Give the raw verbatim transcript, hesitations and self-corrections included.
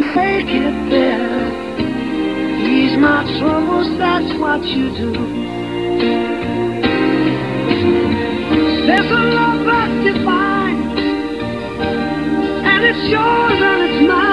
Take it there. Ease my troubles, that's what you do. There's a love that's divine, and it's yours and it's mine.